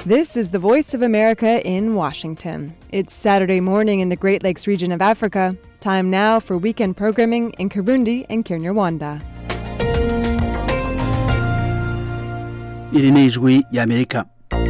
This is the Voice of America in Washington. It's Saturday morning in the Great Lakes region of Africa. Time now for weekend programming in Kirundi and Kinyarwanda. Iri ni ijwi y'Amerika.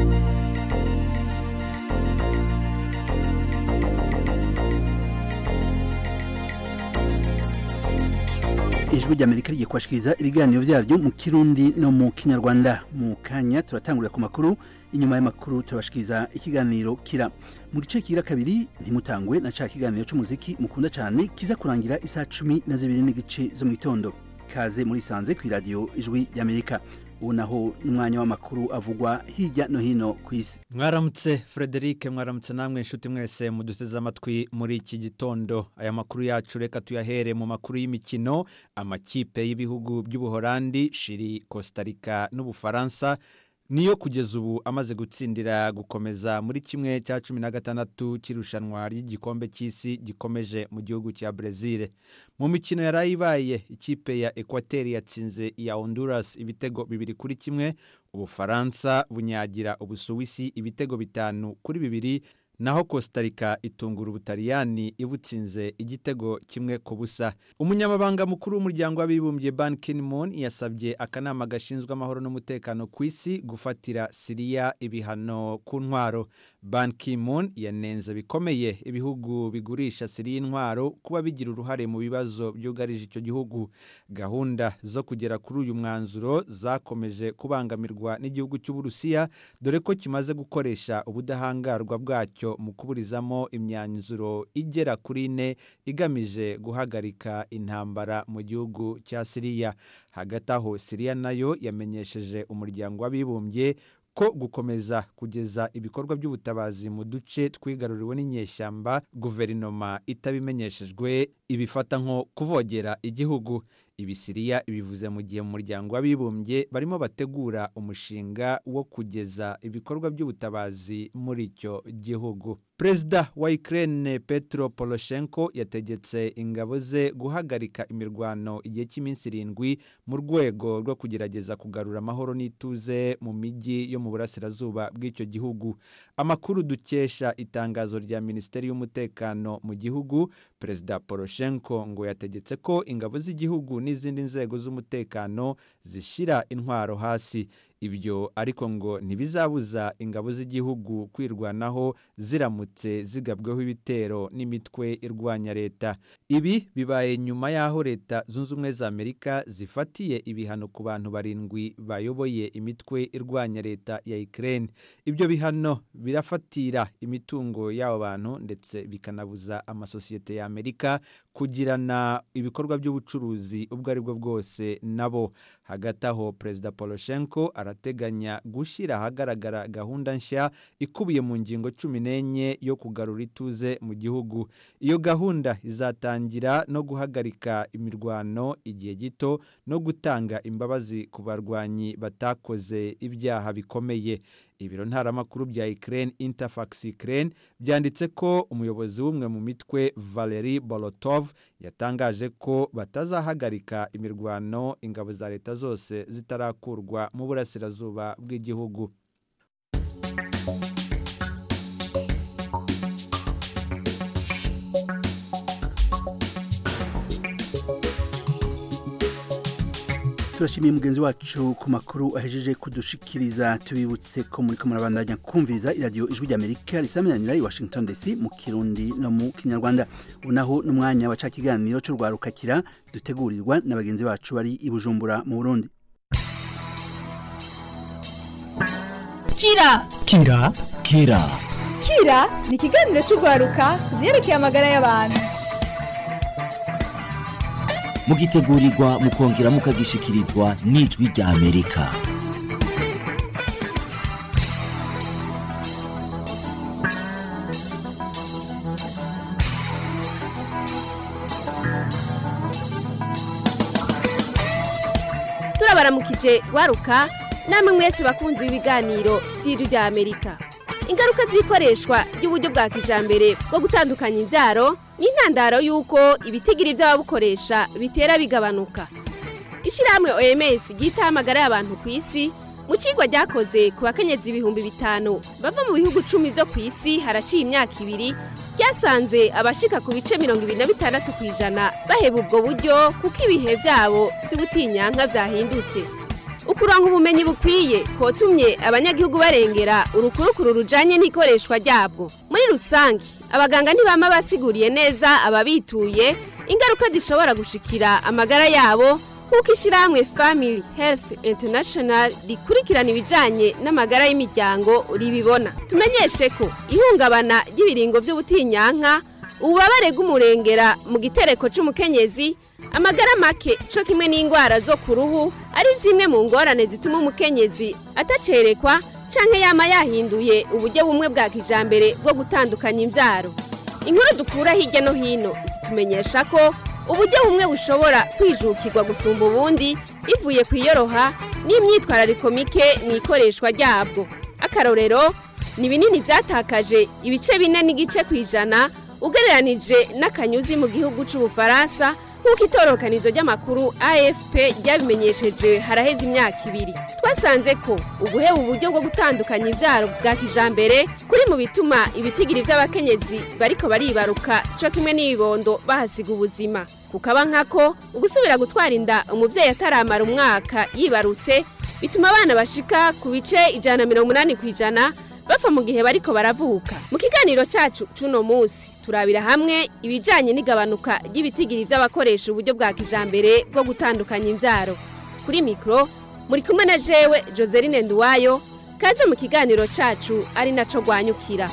Ijwi ry'Amerika rigiye kwashikiriza ibiganiro vyaryo mu Kirundi no mu Kinyarwanda. Mu kanya turatangurira ku makuru, inyuma y'amakuru turabashikiriza ikiganiro kira. Mu gice kira kabiri ntimutangwe na ca kiganiro c'umuziki mukunda cyane kiza kurangira isa 12 n'igice zo mu gitondo. Kaze muri sanze ku radio Ijwi ry'Amerika. Unaho n'umwanya w'amakuru avugwa hirya no hino ku isi. Mwaramutse Frederic, mwaramutse namwe inshuti mwese muduteze amatwi muri iki gitondo. Aya makuru yacu reka tuyahere mu makuru y'imikino. Amakipe y'ibihugu by'Ubuholandi, Chili, Costa Rica n'Ubufaransa niyo kugeza ubu amaze gutsindira gukomeza muri kimwe cya 16 kirushanwa ry'igikombe cy'isi gikomeje mu gihugu cya Brazil. Mu mikino yarayibaye, ikipe ya Equateur yatsinze ya Honduras ibitego 2-1, Ubufaransa bunyagira Ubusuwisi ibitego 5-2, naho Costa Rica itungura Ubutaliyani ibutsinze igitego 1-0. Umunyamabanga mukuru w'umuryango w'abibumbye Ban Ki-moon yasabye akanama gashinzwe amahoro n'umutekano ku isi gufatira Syria ibihano ku ntwaro. Ban Ki-moon yanenze bikomeye ibihugu bigurisha Syria intwaro kuba bigira uruhare mu bibazo byugarije icyo gihugu. Gahunda zo kugera kuri uyu mwanzuro zakomeje kubangamirwa n'igihugu cy'Uburusiya, dore ko kimaze gukoresha ubudahangarwa bwacyo mu kuburizamo imyanzuro igera kuri 4 igamije guhagarika intambara mu gihugu cya Syria. Hagati aho Syria nayo yamenyesheje umuryango w'abibumbye ko gukomeza kugeza ibikorwa by'ubutabazi mu duce twigaruriwe n'inyeshyamba guverinoma itabimenyeshejwe ibifata nko kuvogera igihugu. Ibi Syria ibivuze mu gihe mu muryango w'abibumbye barimo bategura umushinga wo kugeza ibikorwa by'ubutabazi muri icyo gihugu. Perezida wa Ukraine Petro Poroshenko yategetse ingabo ze guhagarika imirwano igihe cy'iminsi 7 mu rwego rwo kugerageza kugarura amahoro n'ituze mu mijyi yo mu burasirazuba bw'icyo gihugu. Amakuru dukesha itangazo rya Minisiteri y'Umutekano mu gihugu, Perezida Poroshenko ngo yategetse ko ingabo z'igihugu n'izindi nzego z'umutekano zishira intwaro hasi. Ibyo ariko ngo ntibizabuza ingabo z'igihugu kwirwanaho ziramutse zigabweho ibitero n'imitwe irwanya leta. Ibi bibaye nyuma y'aho leta zunze ubumwe za Amerika zifatiye ibihano ku bantu 7 bayoboye imitwe irwanya leta ya Ukraine. Ibyo bihano birafatira imitungo y'abo bantu ndetse bikanabuza amasosiyete ya Amerika kugirana ibikorwa by'ubucuruzi ubwo ari bwo bwose nabo. Hagati aho Perezida Poroshenko arateganya gushyira ahagaragara gahunda nshya ikubiye mu ngingo 14 yo kugarura ituze mu gihugu. Iyo gahunda izatangira no guhagarika imirwano igihe gito no gutanga imbabazi ku barwanyi batakoze ibyaha bikomeye. Ibiro ntaramakuru bya Ukraine Interfax Ukraine byanditse ko umuyobozi w'umwe mu mitwe Valery Bolotov yatangaje ko batazahagarika imirwano ingabo za leta zose zitarakurwa mu burasirazuba bw'igihugu. Turashimiye mugenzi wacu ku makuru ahejeje kudushikiriza. Tubibutse ko muri ko murabandanya kumviriza radio Ijwi ry'Amerika risamanira i Washington DC mu Kirundi no mu Kinyarwanda. Unaho n'umwanya wa ca kiganiro cyo rwarukakira dutegurirwa na bagenzi bacu bari i Bujumbura mu Burundi. Kira ni ikiganiro cy'urwaruka byerekeye amagara y'abantu. Mugitegurirwa mukongera mukagishikirizwa n'Ijwi ry'Amerika. Turabaramukije waruka namwe mwese bakunze ibiganiro by'Ijwi ry'Amerika. Ingaruka z'ikoreshwa ry'uburyo bwa kijambere bwo gutandukanya imbyaro n'intandaro y'uko ibitigiri by'ababukoresha bitera bigabanuka. Ishyirahamwe OMS gita amagara y'abantu ku isi mu cigwa ryakoze ku bakenyezi 5,000 bava mu bihugu 10 vyo kw'isi haraciye imyaka 2 ryasanze abashika ku bice 26% baheba ubwo buryo kuko ibihe vyabo vy'ubutinyanka vyahindutse. Ukuronka ubumenyi bukwiye kotumye abanyagihugu barengera urukurukuru rujanye n'ikoreshwa ryabwo. Muri rusangi abaganga ntibama basiguriye neza ababituye ingaruka zishobora gushikira amagara yabo kuko ishyirahamwe Family Health International rikurikirana ibijanye n'amagara y'imiryango ribibona. Tumenyeshe ko ihungabana ry'ibiringo vy'ubutinyanka, ububabare bw'umurengera mu gitereko c'umukenyezi, amagara make co kimwe n'ingwara zo ku ruhu ari zimwe mu ngorane zituma umukenyezi atacerekwa canke yama yahinduye uburyo bumwe bwa kijambere bwo gutandukanya imvyaro. Inkuru dukura hirya no hino zitumenyesha ko uburyo bumwe bushobora kwijukirwa gusumba ubundi bivuye kwiyoroha n'imyitwarariko mike n'ikoreshwa ryabwo. Akarorero ni binini vyatakaje ibice 4.5% ugereranije n'akanyuzi mu gihugu c'Ubufaransa nk'uko itororokanizo ry'amakuru AFP ryabimenyesheje haraheze imyaka 2. Twasanze ko uguheba uburyo bwo gutandukanya ivyaro bwa kijambere kuri mu bituma ibitigiri vy'abakenyezi bariko baribaruka co kimwe n'ibibondo bahasiga ubuzima. Kukaba nkako ugusubira gutwara inda umuvyeyi ataramara umwaka yibarutse bituma abana bashika ku bice 180% bafa mu gihe bariko baravuka. Mu kiganiro cacu cuno musi turabira hamwe ibijanye n'igabanuka ry'ibitigiri vy'abakoresha uburyo bwa kijambere bwo gutandukanya imvyaro. Kuri mikro muri kumwe na jewe Joseline Nduwayo, kaze mu kiganiro cacu ari naco gwanyukira.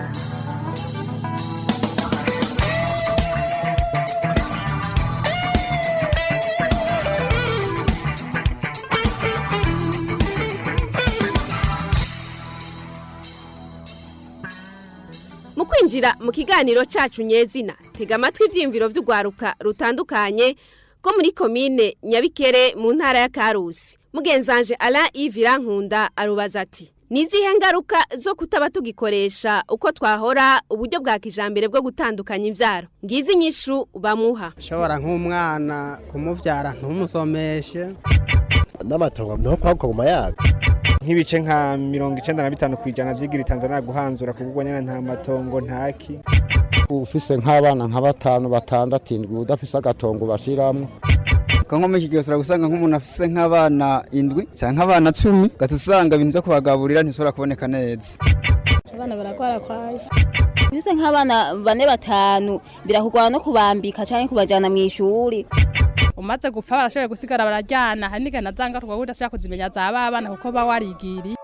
Mu kwinjira mu kiganiro cacu nyezina, tega amatwi ivyiyumviro vy'ugwaruka rutandukanye ko muri komine Nyabikere mu ntara ya Karusi. Mugenzanje Alain Yves Nkunda arubaza ati: nizihe ngaruka zo kutaba tugikoresha uko twahora uburyo bwa kijambere bwo gutandukanya imvyaro? Ngizi inyishu bamuha. Shobora nk'umwana kumuvyara ntumusomeshe n'amatongo no kwakoma yaga nk'ibice nka 95% vy'igira Tanzania guhanzura kugugwanya nta matongo ntaki. Ufise nk'abana nka 5 6 7 udafise agatongo bashiramwe kanko kigosora gusanga nk'umuntu afise nk'abana 7 cyangwa abana 10 gatusanga ibintu byo kubagaburira ntisora kuboneka neza. Abana barakora kwasi bise nk'abana 4 5 birakugwana no kubambika cyane kubajana mu ishuri. Umaze gupfa barashoboye gusigara barajyana hari nigana zanga twagura udashaka kuzimenya zaba abana kuko ba warigiri.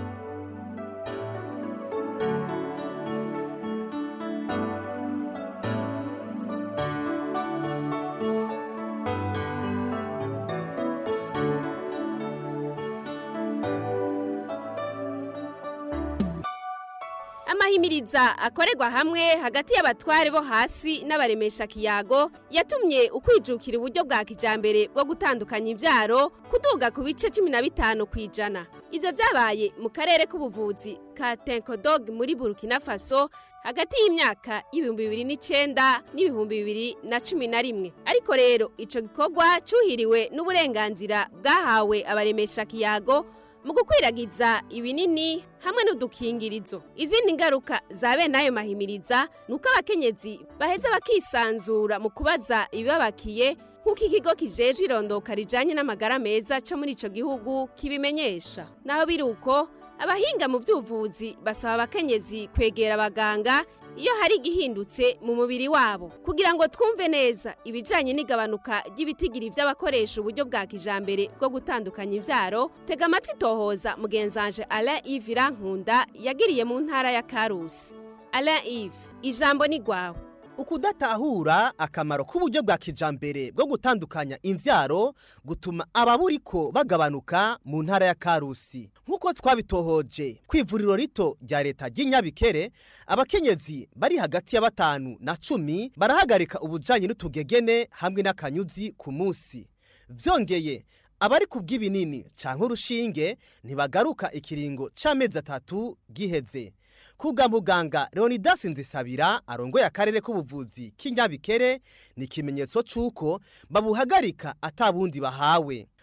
Amahimiriza akorerwa hamwe hagati y'abatware bo hasi n'abaremesha kiyago yatumye ukwijukira uburyo bwa kijambere bwo gutandukanya imvyaro kuduga ku bice 15%. Ivyo vyabaye mu karere k'ubuvuzi ka Tenkodog muri Burkina Faso hagati y'imyaka 2009 n'2011. Ariko rero ico gikorwa cuhiriwe n'uburenganzira bwahawe abaremesha kiyago mu gukwiragiza ibinini hamwe n'udukingirizo. Izindi ngaruka zabe nayo mahimiriza nuko abakenyezi baheza bakisanzura mu kubaza ibibabakiye nk'uko ikigo kijejwe irondoka rijanye n'amagara meza co muri ico gihugu kibimenyesha. Naho biruko abahinga mu vy'ubuvuzi basaba abakenyezi kwegera abaganga iyo hari igihindutse mu mubiri wabo kugira ngo twumve neza ibijanye n'igabanuka ry'ibitigiri vy'abakoresha uburyo bwa kijambere bwo gutandukanya imvyaro. Tega amatwi tohoza mugenzanje Alain Yves Nkunda yagiriye mu ntara ya Karusi. Alain Yves, ijambo ni gwawe. Ukudatahura akamaro k'uburyo bwa kijambere bwo gutandukanya imvyaro gutuma ababuriko bagabanuka mu ntara ya Karusi. Nkuko twabitohoje kw'ivuriro rito rya leta ry'Inyabikere, abakenyezi bari hagati ya 5 na 10 barahagarika ubujanye n'utugegene hamwe n'akanyuzi ku munsi. Vyongeye abari kubw'ibinini canke urushinge ntibagaruka ikiringo c'amezi 3 giheze. Kuga muganga Leonidas Nzisabira arongoye akarere k'ubuvuzi k'Inyabikere ni kimenyetso cuko babuhagarika atabundi bahawe.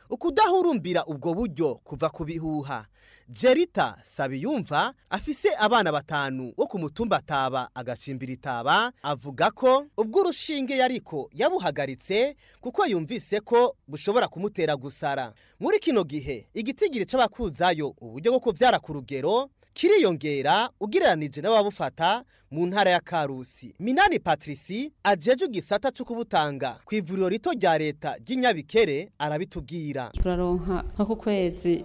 ukudahurumbira ubwo buryo kuva ku bihuha. Jerita Sabiyumva afise abana batanu wo ku mutumba Taba agacimbira Itaba avuga ko ubwo urushinge yariko yabuhagaritse kuko yumvise ko bushobora kumutera gusara. Muri kino gihe igitigiri c'abakuzayo uburyo bwo kuvyara ku rugero kiriyongera ugereranije n'ababufata mu ntara ya Karusi. Minani Patrici ajeje igisata cyo kubutanga ku ivuriro rito rya leta ry'inyabikere arabitubwira. Turaronka nko ku kwezi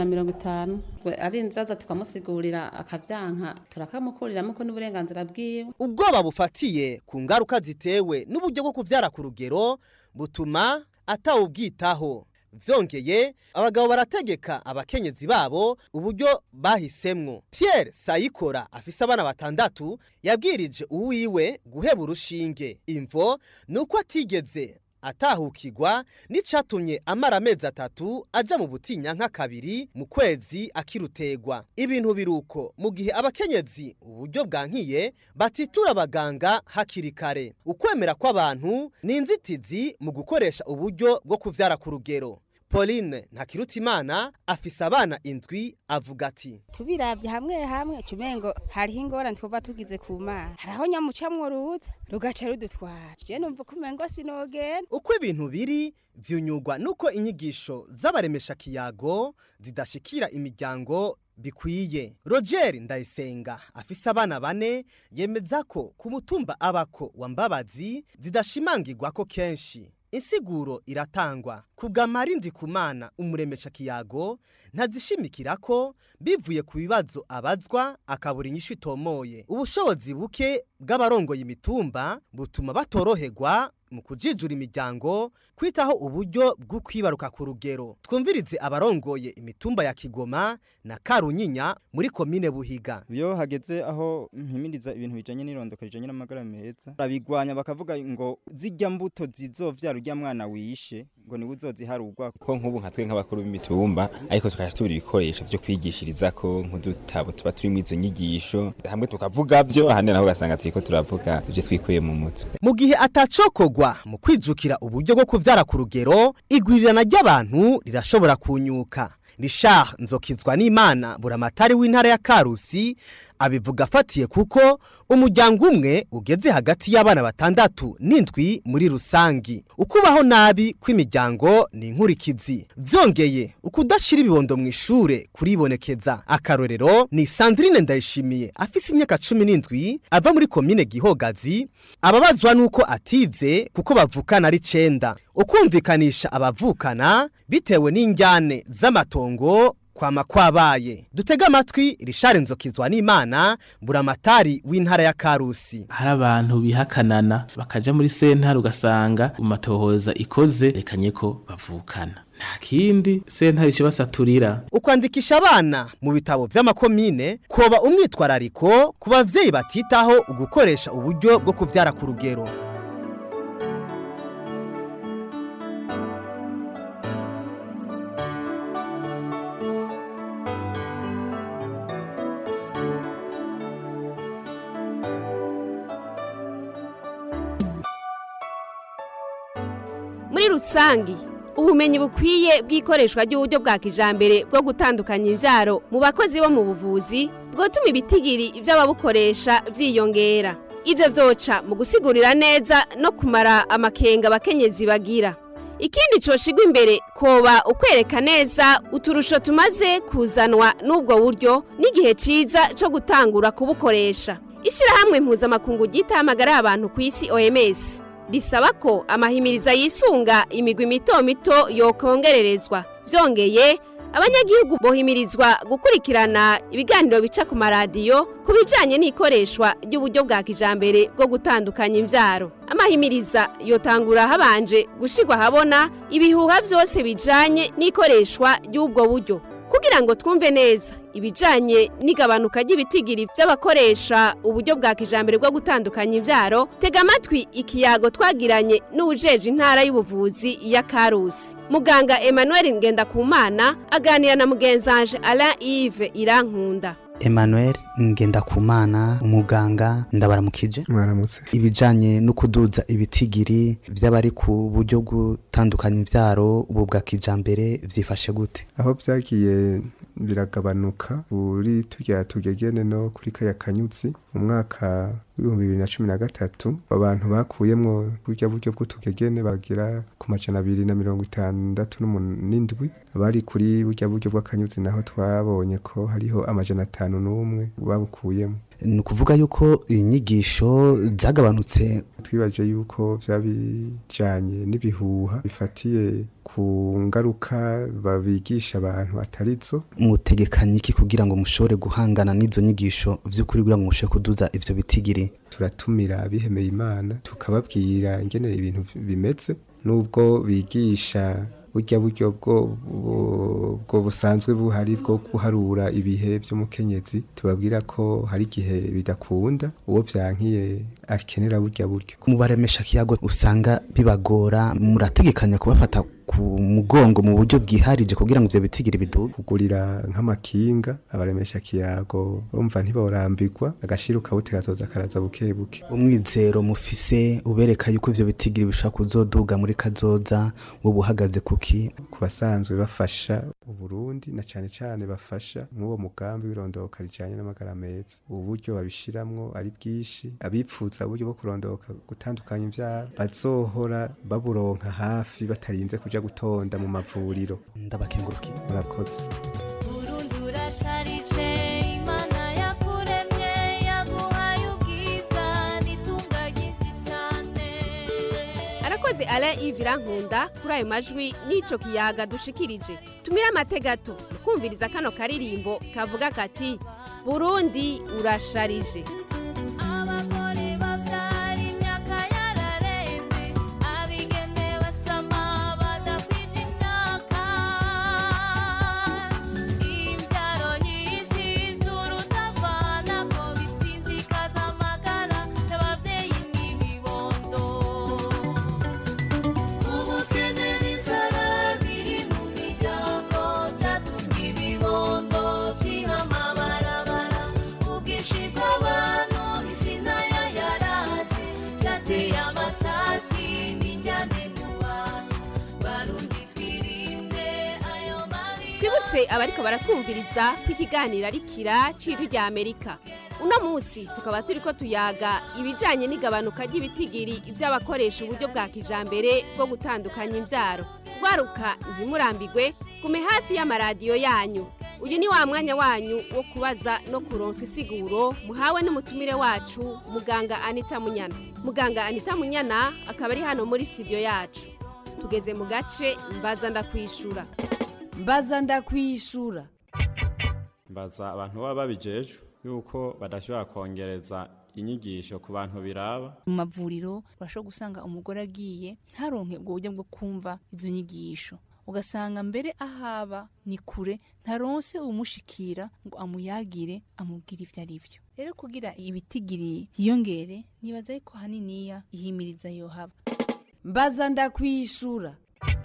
150 ari inzaza tukamusigurira akavyanka turakamukuriramo ko n'uburenganzira bwiwe. Ubwoba bufatiye ku ngaruka zitewe n'uburyo bwo kuvyara ku rugero butuma atawubwitaho. Vyongeye abagabo barategeka abakenyezi babo uburyo bahisemwo. Pierre Sayikora afise abana batandatu yabwirije uwiwe guheba urushinge. Imvo nuko atigeze atahukirwa n'icatumye amara amezi 3 aja mu butinyanka kabiri mu kwezi akirutegwa. Ibintu biruko mu gihe abakenyezi uburyo bwankiye batitura abaganga hakiri kare. Ukwemera kw'abantu ni inzitizi mu gukoresha uburyo bwo kuvyara ku rugero. Pauline Ntakirutimana afise abana 7 avuga ati tubiravye hamwe cumengo hariho ingorane twoba tugize ku mana haraho nyamucamwo ruza rugaca rudutwara je numva kumengo sinogenda. Uko ibintu biri vyunyugwa nuko inyigisho z'abaremesha kiyago zidashikira imiryango bikwiye. Roger Ndayisenga afise abana 4 yemeza ko ku mutumba abako wa Mbabazi zidashimangirwa ko kenshi. Insiguro iratangwa kugamara Ndikumana umuremesha kiyago ntazishimikira ko bivuye ku bibazo abazwa akabura inyishu itomoye. Ubushobozi buke bw'abarongoye imitumba butuma batoroherwa mu kujijura imiryango kwitaho uburyo bwo kwibaruka ku rugero. Twumvirize abarongoye imitumba ya Kigoma na Karunyinya muri komine Buhiga. Iyo hageze aho mpimiriza ibintu bijanye n'irondoka rijanye n'amagara meza babigwanya bakavuga ngo zijya mbuto zizovyara urya mwana wishe ngo ni uzoziharugwa ko nk'ubu nka twe nk'abakuru b'imitumba ariko tukaje tubira ibikoresho byo kwigishiriza ko nk'udutabo tuba turi mu izo nyigisho hamwe tukavuga byo ahandi naho gasanga turiko turavuga tuje twikuye mu mutwe. Mu gihe atacokogwa mu kwijukira uburyo bwo kuvyara ku rugero igwirirana ry'abantu rirashobora kunyuka. Richard Nzokizwa n'Imana buramatari w'intara ya Karusi abivuga afatiye kuko umuryango umwe ugeze hagati y'abana 6 n'indwi muri rusangi. Ukubaho nabi kw'imiryango ni inkurikizi. Vyongeye ukudashira ibibondo mu ishure kuribonekeza. Akarorero ni Sandrine Ndayishimiye afise imyaka 17 ava muri komine Gihogazi ababazwa nuko atize kuko bavukana ari 9. Ukumvikanisha abavukana bitewe n'injyane z'amatongo kwama kwabaye. Dutega amatwi Richard Nzokizwa n'Imana buramatari w'intara ya Karusi. Hari abantu bihakanana bakaja muri sentare ugasanga umatohoza ikoze rekanye ko bavukana. Nta kindi sentare ikibasaturira. Ukwandikisha abana mu bitabo vy'amakomine koba umwitwarariko ku bavyeyi batitaho ugukoresha uburyo bwo kuvyara ku rugero. Muri rusangi ubumenyi bukwiye bw'ikoreshwa ry'uburyo bwa kijambere bwo gutandukanya imvyaro mu bakozi bo mu buvuzi bwotuma ibitigiri vy'ababukoresha vyiyongera. Ivyo vyoca mu gusigurira neza no kumara amakenga abakenyezi bagira. Ikindi coshigwa imbere koba ukwereka neza uturusho tumaze kuzanwa n'ubwo buryo n'igihe ciza co gutangura kubukoresha. Ishirahamwe mpuzamakungu ry'itamagara y'abantu ku isi OMS risaba ko amahimiriza yisunga imigwi mito mito yokongererezwa. Vyongeye abanyagihugu bohimirizwa gukurikirana ibiganiro bica ku maradiyo kubijanye n'ikoreshwa ry'uburyo bwa kijambere bwo gutandukanya imvyaro. Amahimiriza yotangura habanje gushigwa habona ibihuha vyose bijanye n'ikoreshwa ry'ubwo buryo kugira ngo twumve neza ibijanye n'igabanuka ry'ibitigiri by'abakoresha uburyo bwa kijambere bwo gutandukanya imvyaro. Tega amatwi ikiyago twagiranye n'ujeje intara y'ubuvuzi ya Karusi. Muganga Emmanuel Ngendakumana aganira na mugenzanje Alain Yves Irankunda. Emmanuel Ngendakumana umuganga ndabaramukije. Mwaramutse. Ibijanye no kuduza ibitigiri vy'abari ku buryo gutandukanya imvyaro ubu bwa kijambere vyifashe gute? Aho vyagiye biragabanuka uri tugegene no kuri kaya kanyuzi mu mwaka w'ibihumbi 2013 abantu bakuyemwo burya buryo bw'utugegene bagira ku majana 267 abari kuri burya buryo bw'akanyuzi naho twabonye ko hariho amajana 5 babukuyemo. Ni ukuvuga yuko inyigisho zagabanutse. Twibaje yuko vyabijanye n'ibihuha bifatiye ku ngaruka babigisha abantu atarizo. Mutegekanye iki kugira ngo mushobore guhangana n'izo nyigisho vy'ukuri kugira ngo mushobore kuduza ivyo bitigiri? Turatumira bihemeye Imana tukababwira ingene ibintu bimeze nubwo bigisha burya buryo bwo busanzwe buhari bwo guharura ibihe by'umukenyezi tubabwira ko hari igihe bidakunda uwo vyankiye akenera burya buryo. Mubaremesha kiyago usanga bibagora, murategekanya kubafata ku mugongo mu buryo bwiharije kugira ngo ivyo bitigiri biduge? Kugurira nk'amakinga abaremesha kiyago bumva ntiborambirwa agashiruka butegazoza karaza buke buke. Umwizero mufise ubereka yuko ivyo bitigiri bishobora kuzoduga muri kazoza wo buhagaze kuki? Ku basanzwe bafasha Uburundi na cane cane bafasha mw'uwo mugambi w'irondoka rijanye n'amagara meza, uburyo babishiramwo ari bwishi, abipfuza uburyo bwo kurondoka gutandukanya imvyaro bazohora baburonka hafi batarinze kuja gutonda mu mavuriro. Ndabakengurukiye. Murakoze. Burundi urasharije, Imana yakuremye yaguhaye ubwiza nitungagije cyane. Arakoze Alain Yves Nkunda kuri ayo majwi n'ico kiyaga dushikirije. Tumira amategato kumviriza kano karirimbo kavuga kati Burundi urasharije. Abariko baratwumviriza kw'ikiganiro arikira c'iru rya Amerika. Uno musi tukaba turiko tuyaga ibijanye n'igabanuka ry'ibitigiri ivy'abakoresha uburyo bwa kijambere bwo gutandukanya imvyaro. Gwaruka ntimurambigwe, gume hafi y'amaradiyo yanyu. Uyu ni wa mwanya wanyu wo kubaza no kuronsa isiguro muhawe n'umutumire wacu muganga Anita Munyana. Muganga Anita Munyana akaba ari hano muri studio yacu. Tugeze mu gace mbaza ndakwishura. Mbaza ndakwishura. Mbaza abantu baba babijejwe yuko badashobora kongereza inyigisho ku bantu biraba. Mu mavuriro urashobora gusanga umugore agiye ntaronke ubwo buryo bwo kumva izo nyigisho, ugasanga mbere ahaba ni kure ntaronse umushikira ngo amuyagire amubwire ivyo ari vyo. Rero kugira ibitigiri byiyongere nibaza ko haniniya ihimiriza yo haba. Mbaza ndakwishura.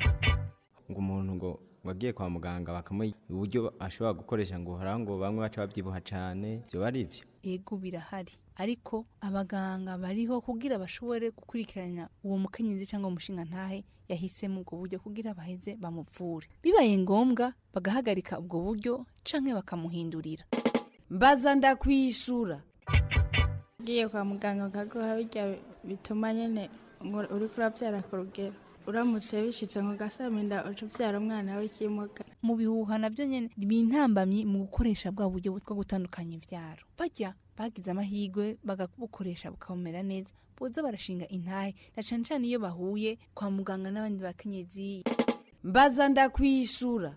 Ngo umuntu ngo wagiye kwa muganga bakamuha uburyo ashobora gukoresha ngo harango bamwe baca babyibuha cyane, byo bari ivyo. Ego birahari, ariko abaganga bariho kugira bashobore gukurikirana uwo mukenyezi cyangwa umushinga ntahe yahisemo ubwo buryo kugira baheze bamuvure. Bibaye ngombwa bagahagarika ubwo buryo canke bakamuhindurira. Mbaza ndakwishura. Giye kwa muganga kaguha bijya bituma nyene ngo uri kuravyara ku rugero. Uramutse bishitse ngo gasaminda ucuvyara umwana w'ikimuga. Mu bihuha navyo nyene bintambamye mu gukoresha bwa buryo bwo gutandukanya ivyaro. Bajya bagize amahigwe bagabukoresha bukamera neza, boza barashinga intahe na cane cane iyo bahuye kwa muganga n'abandi bakenyezi. Mbaza ndakwishura.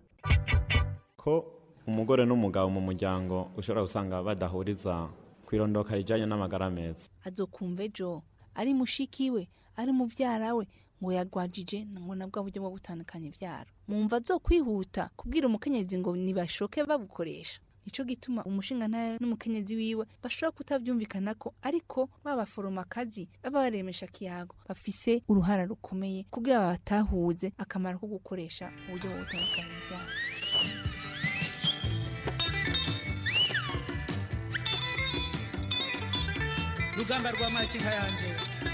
Ko umugore n'umugabo mu muryango ushobora gusanga badahuriza kwirondoka rijanye n'amagara meza. Azokumva ejo ari mushikiwe ari muvyarawe ngo yagwajije ngo nabwo buryo bwo gutandukanya ivyaro. Mumva zo kwihuta kubwira umukenyezi ngo nibashoke babukoresha. Nico gituma umushinga ntaye n'umukenyezi wiwe bashobora kutavyumvikana ko, ariko babaforoma kazi babaremesha kiyago bafise uruhara rukomeye kugira batahuze akamaro ko gukoresha uburyo bwo gutandukanya ivyaro. rugamba rwa makinka yanje.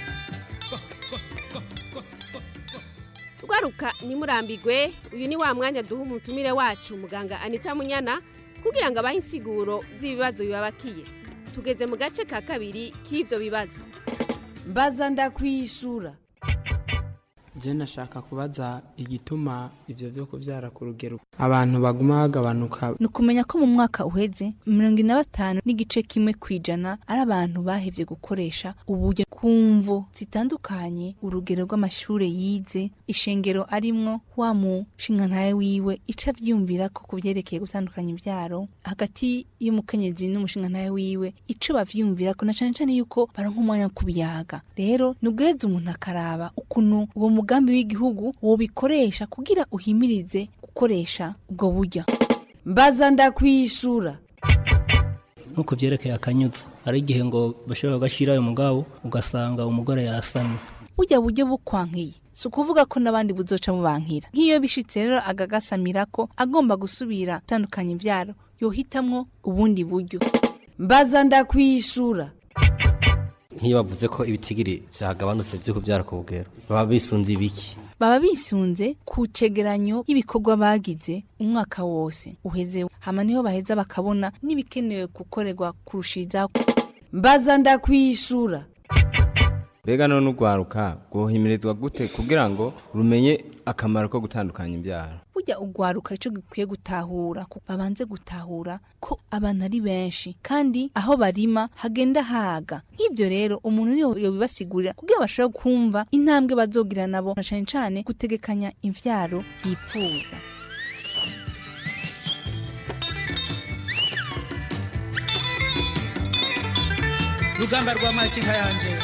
Rwaruka nimurambigwe, uyu ni wa mwanya duha umutumire wacu muganga Anita Munyana kugira ngo abahe insiguro z'ibibazo bibabakiye. Tugeze mu gace ka kabiri k'ivyo bibazo. Mbaza ndakwishura. Je nashaka kubaza igituma ivyo byo kuvyara ku rugero abantu baguma bagabanuka. Nukumenya ko mu mwaka uheze 45 n'igice kimwe kwijana ari abantu bahevye gukoresha uburyo kumvo zitandukanye, urugero rw'amashure yize, ishengero arimwo, wa mushinga ntaye wiwe ica vyumvira ko kuvyerekeye gutandukanya ivyaro hagati y'umukenyezi n'umushinga ntaye wiwe ico bavyumvira ko na cane yuko baronka umwanya kubiyaga. Rero nubweze umuntu akaraba ukuntu uwo mugambi w'igihugu wo bikoresha kugira uhimirize gukoresha ubwo buryo. Mbaza ndakwishura. Nkuko vyerekeye akanyuzo ari igihe ngo bashobora gashira uyu mugabo ugasanga umugore yasamye. Burya buryo bukwankiye si ukuvuga ko n'abandi buzoca mu bankira. Nk'iyo bishitse rero agagasamira ko agomba gusubira gutandukanya ivyaro yohitamwo ubundi buryo. Mbaza ndakwishura. Nk'iyo bavuze ko ibitigiri vyagabanutse vyo kuvyara ku rugero baba bisunze ibiki? Baba bisunze ku cegeranyo y'ibikorwa bagize umwaka wose uheze, hama niho baheza bakabona n'ibikenewe gukorerwa kurushiriza. Mbaza ndakwishura. Bega none ugwaruka guhimirizwa gute kugira ngo rumenye akamaro ko gutandukanya imbyaro? Burya ugwaruka ico gikwiye gutahura ko babanze gutahura ko abantu ari benshi kandi aho barima hagenda haga. Nk'ivyo rero umuntu niyo yobibasigurira kugira bashobora kumva intambwe bazogira nabo na cane gutegekanya imvyaro bipfuza. Rugamba rwa makinka yanje.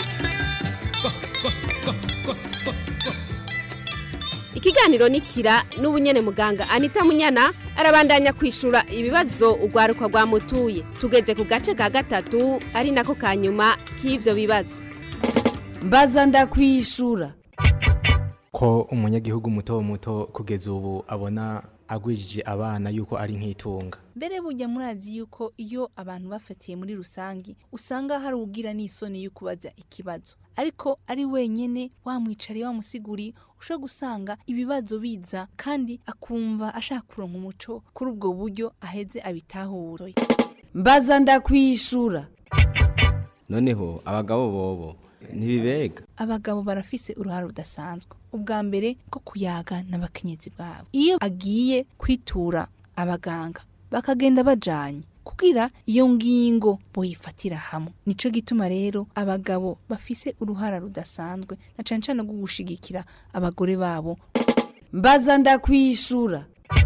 Ikiganiro nikira n'ubunyene muganga Anita Munyana arabandanya kwishura ibibazo ugwaruka rwa mutuye. Tugeze ku gace ka gatatu ari nako kanyuma k'ivyo bibazo. Mbaza ndakwishura. Ko umunyagihugu muto kugeza ubu abona agwijije abana yuko ari nk'itunga. Mbere burya murazi yuko iyo abantu bafatiye muri rusangi usanga hari ugira n'isoni yukubaza ikibazo, ariko ari wenyene wamwicariye wamusiguri usho gusanga ibibazo biza kandi akumva ashaka kuronka umuco kuri ubwo buryo aheze abitahuro. Mbaza ndakwishura. Noneho abagabo bobo ntibibega. Abagabo barafise uruhara rudasanzwe. Ubwa mbere ko kuyaga n'abakenyezi babo. Iyo agiye kwitura abaganga bakagenda bajanye kugira iyo ngingo boyifatira hamwe. Nico gituma rero abagabo bafise uruhara rudasanzwe na cane no gushigikira abagore babo. Mbaza ndakwishura.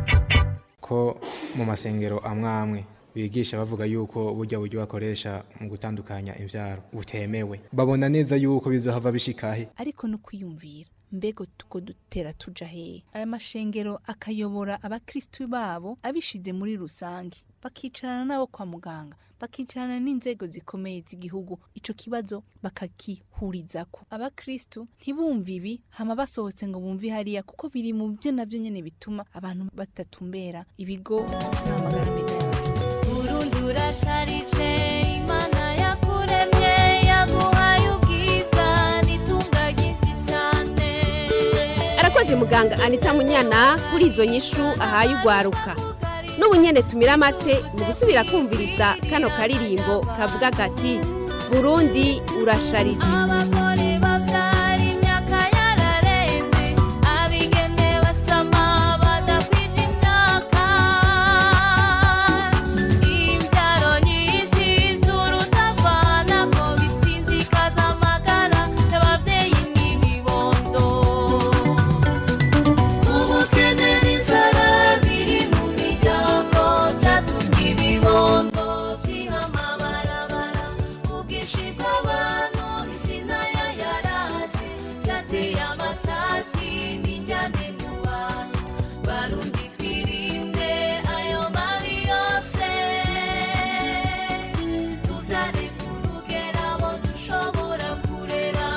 Ko mu masengero amwamwe bigisha bavuga yuko burya buryo bakoresha mu gutandukanya imvyaro utemewe, babona neza yuko bizohava bishikahe. Ariko no kwiyumvira mbego tuko dutera tuja he. Aya mashengero akayobora abakristo babo abishize muri rusangi, bakicarana nabo kwa muganga, bakicarana n'inzego zikomeye z'igihugu, ico kibazo bakakihurizako. Abakristo ntibumva ibi hama basohotse ngo bumvi hariya, kuko biri mu byo navyo nyene bituma abantu batatumbera ibigo n'amagara meza. Burundi urasharije, Imana yakuremye yaguhaye ubwiza n'itunga ryinshi cyane. Arakoze muganga Anita Munyana kuri izo nyishu ahaye ugwaruka. N'ubunyene tumira amate mu gusubira kumviriza kano karirimbo kavuga gati Burundi urasharije. Abagore bavyara imyaka yararenze, abigeme basama badakwije imyaka. Imvyaro nyinshi z'urutavana ko bisinzikaza amagara y'abavyeyi n'ibibondo. Ubukene n'inzara biri mu miryango vyatumye ibibondo vyiha amabarabara. Ubwinshi bw'abantu isi nayo yarazi, vyateye amatati n'injyane mu bantu. Barundi twirinde ayo mabi yose, tuvyare ku rugero abo dushobora kurera.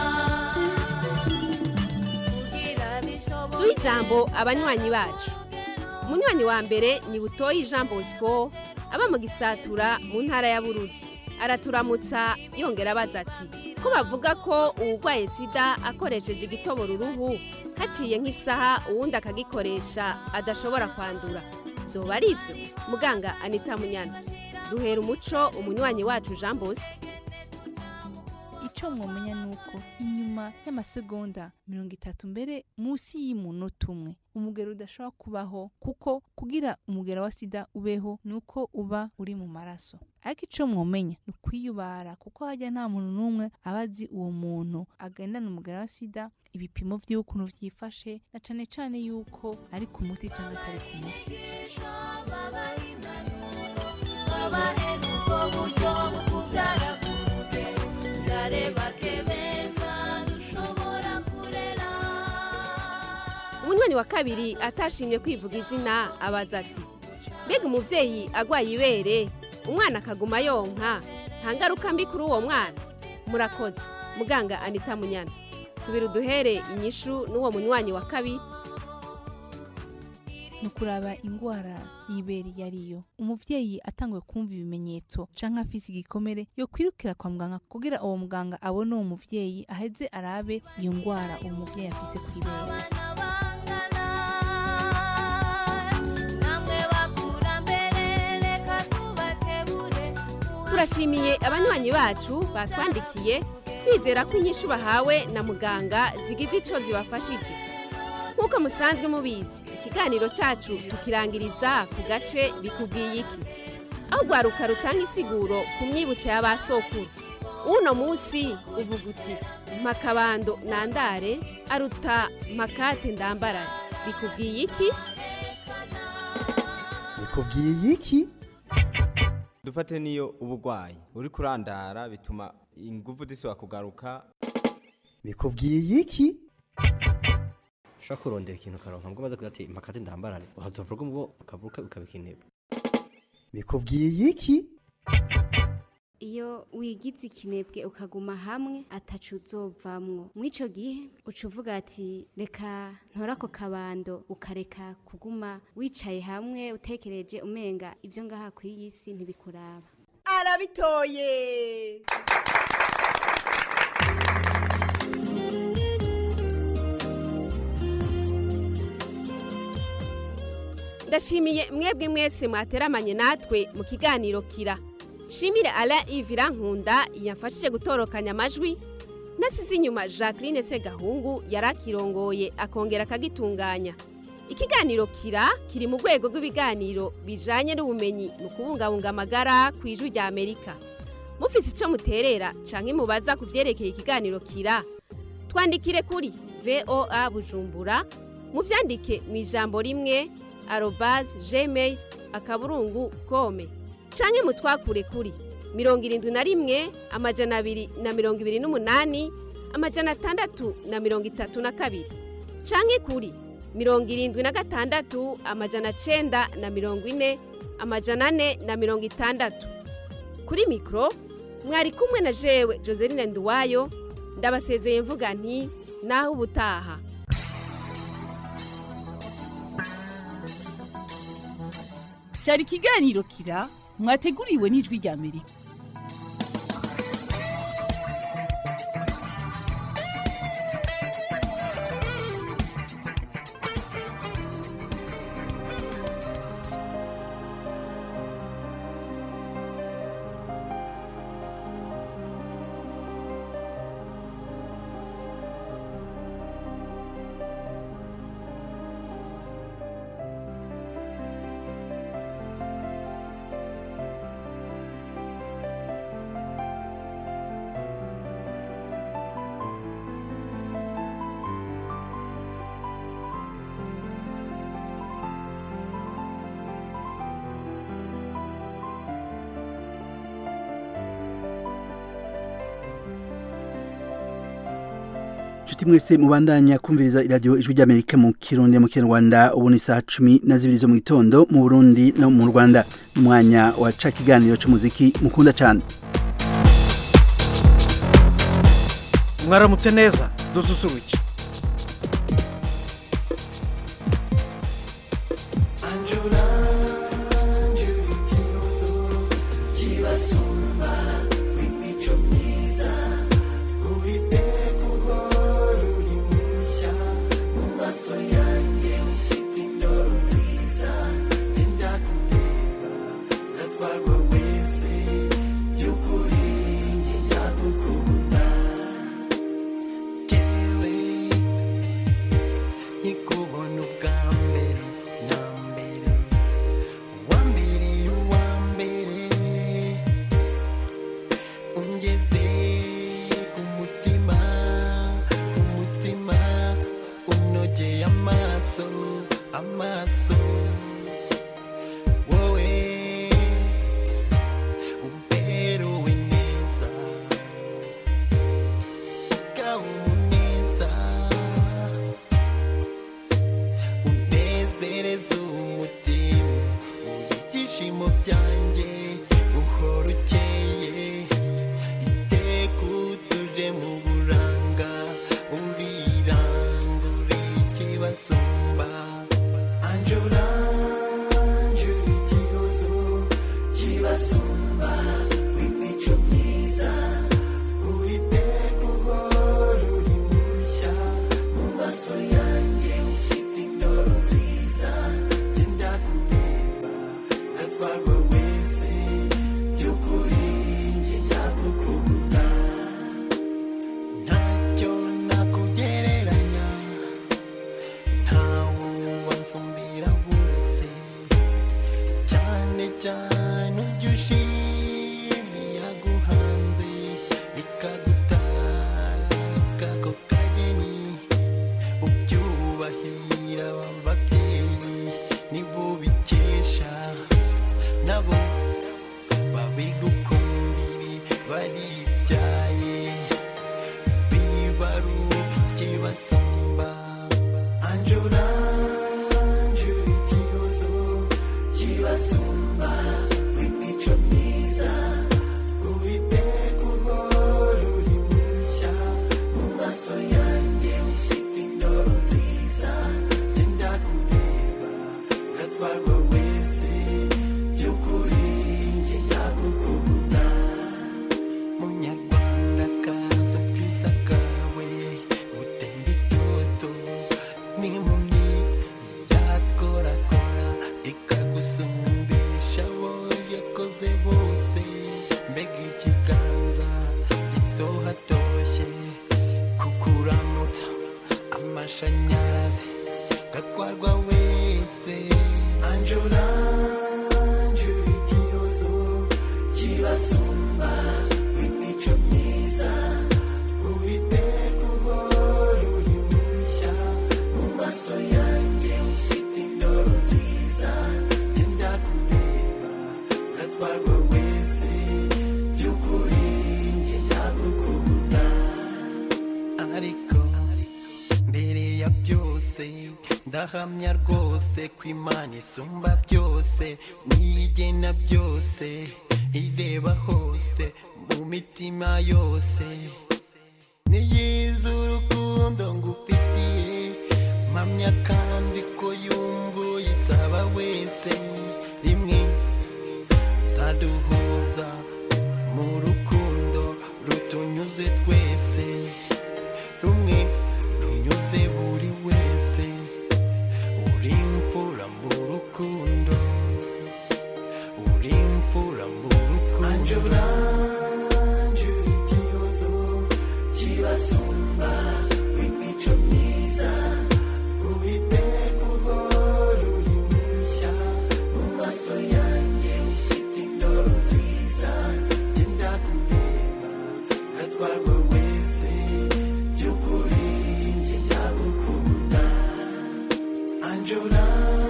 Kugira bishoboke Duhe ijambo abanywanyi bacu. Umunywanyi wa mbere ni Butoyi Jean Bosco aba mu Gisatura mu ntara ya Bururi. araturamutsa yongera abaza ati ko bavuga ko uwurwaye sida akoresheje igitobora uruhu haciye nk'isaha uwundi akagikoresha adashobora kwandura byoba ari ibyo muganga Anita Munyana duhera umuco umunywanyi wacu Jean Bosco. Ico mwomenya nuko inyuma y'amasegonda 30 mbere musi y'umunota umwe umugero udashobora kubaho kuko kugira umugero wa sida ubeho nuko uba uri mu maraso. Ariko ico mwomenya ni kwiyubara kuko hajya nta muntu numwe abazi uwo muntu agendana umugero wa sida ibipimo vy'ukuntu vyifashe na cane cane yuko ari ku muti cyangwa atari ku muti. Umunywanyi wa kabiri atashimye kwivuga izina abaza ati mbega umuvyeyi agwaye ibere umwana akaguma yonka nta ngaruka mbi kuri uwo mwana. Murakoze muganga Anita Munyana. Subira uduhere inyishu n'uwo munywanyi wa kabiri. Nukuraba ingwara y'ibere yariyo umuvyeyi atangwe kumva ibimenyetso canke afise igikomere yo kwirukira kwa muganga kugira uwo muganga abone uwo muvyeyi aheze arabe iyo ngwara uwo muvyeyi afise kwibere. Turashimiye abanywanyi bacu batwandikiye twizera ko inyishu bahawe na muganga zigize ico zibafashije. Nkuko musanzwe mubizi ikiganiro cacu tukirangiriza ku gace bikubwiye iki aho gwaruka rutanga isiguro ku myibutso y'abasokuru. Uno musi uvuga uti makabando nandare aruta makate ndambarare. Bikubwiye iki? Bikubwiye iki? Dufate niyo ubugwayi uri kurandara bituma ingufu ziswa kugaruka. Bikubwiye iki? Shaka kurondera ikintu karonka mbwo maze kugati makate ndambarare uhazovuga ngo ukavuka ukabikineba. Bikubwiye iki? Iyo wigize ikinebwe ukaguma hamwe atacu uzovamwo mwico gihe ucuvuga ati reka ntorako kabando ukareka kuguma wicaye hamwe utekereje umenga ivyo ngaha ku iyisi ntibikuraba. Arabitoye. Ndashimiye mwebwe mwese mwateramanye natwe mu kiganiro kira. Shimire Ala Ivira Nkunda yafashije gutorokanya amajwi. Nasize inyuma Jacqueline Segahungu yarakirongoye akongera akagitunganya. Ikiganiro kira kiri mu rwego rw'ibiganiro bijanye n'ubumenyi mu kubungabunga amagara ku ijwi rya Amerika. Mufise ico muterera canke mubaza kuvyerekeye ikiganiro kira twandikire kuri VOA Bujumbura muvyandike mu ijambo rimwe @gmail.com canke mutwakure kuri 71 228 632 canke kuri 76 940 460. Kuri mikro mwari kumwe na jewe Joseline Nduwayo ndabasezeye mvuga nti naho ubutaha. Cyari kiganiro kira mwateguriwe n'ijwi rya Amerika. Chuti mwese mubandanya kumviriza radio ijwi ry'Amerika mu Kirundi mu Kinyarwanda ubu ni saa 12 zo mu gitondo mu Burundi no mu Rwanda umwanya wa ca kiganiro cy'umuziki mukunda cyane. Mwaramutse neza dususuruke. Anjura, Anjuri kibazo kibasumba mbona ubwa mbere na mbere uwa mbere ungeze ku mutima unogeye amaso wowe umperuwe neza kabuneza unezereza umutima ibyishimo byanjye uhora ukeye iteka utuje mu buranga uriranga ikibasumba anjura igihozo kibasumba w'imico myiza uriteka uhora uri mushya mu maso yanjye ufite indoro nziza genda kureba ngatwarwa wese by'ukuri njye ndagukunda ntacyo nakugereranya ntawe wansumbira bose cyane cyane ibyo ushimiye aguhanze ikagutaka ako kageni ubyubahira ababyeyi nibo bikesha nabo babigukundire baribyaye bibaruka ikibasumba anjura igihozo kibasumba w'imico myiza uwiteka uhora uri mushya mu maso yanjye ufite indoro nziza genda kureba ngatwarwa wese by'ukuri njye ndagukunda munyarwandakazi ubwiza bwawe butemba itoto n'impumyi yakorakora ikagusumbisha abo yakoze bose mbega ikiganza gitohatoshye kukuramutsa amashanyarazi gatwarwa wese anjura igihozo kibasumba w'imico myiza uwiteka uhora uri mushya mu maso yanjye ufite indoro nziza genda kureba ngatwarwa wese by'ukuri njye ndagukunda ariko mbere ya byose ndahamya rwose ko Imana isumba byose niyigena byose ireba hose mu mitima yose niyizi urukundo ngufitiye mpamya kandi ko yumva uyisaba wese rimwe zaduhuza mu rukundo rutunyuze twese rumwe runyuze buri wese uri imfura mu rukundo uri imfura mu rukundo anjura igihozo kibasumba w'imico myiza uwiteka uhora uri mushya mu maso yanjye ufite indoro nziza genda kureba ngatwarwa wese by'ukuri njye ndagukunda anjura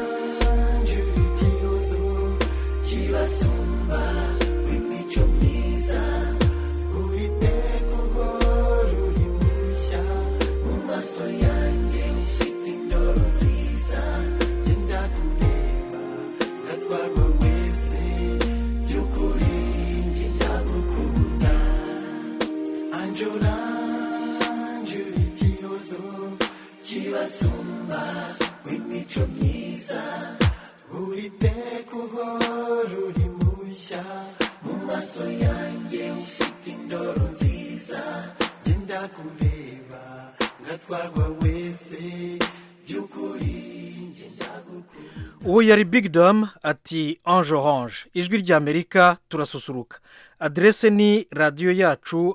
igihozo kibasumba w'imico myiza uwiteka uhora uri mushya mu maso yanjye ufite indoro nziza genda kureba ngatwarwa wese by'ukuri njye ndagukunda anjura igihozo kibasumba w'imico myiza uwiteka uhora uri mushya mu maso yanjye ufite indoro nziza genda kureba ngatwarwa wese by'ukuri njye ndagukunda uwo yari Big Dom ati Ange Orange ijwi ry'Amerika turasusuruka adrese ni radiyo yacu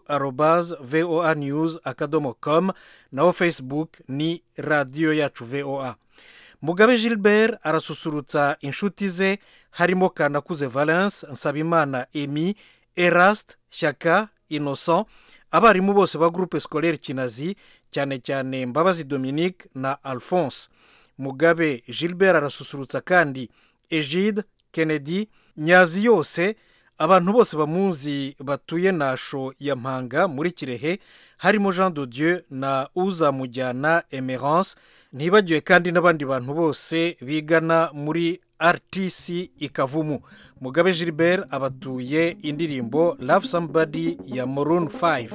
@voanews.com naho Facebook ni radiyo yacu VOA Mugabe Gilbert arasusurutsa inshuti ze harimo Kanakuze Valence, Nsabimana Emi, Eraste, Shyaka, Innocent, abarimu bose ba groupe scolaire Kinazi, cyane cyane Mbabazi Dominique na Alphonse. Mugabe Gilbert arasusurutsa kandi Egide, Kennedy, Nyazi yose, abantu bose bamuzi batuye Nasho ya Mpanga muri Kirehe, harimo Jean de Dieu na Uzamujyana Emerance, ntibagiwe kandi n'abandi bantu bose bigana muri RTC Ikavumu. Mugabe Gilbert abatuye indirimbo Love Somebody ya Maroon 5.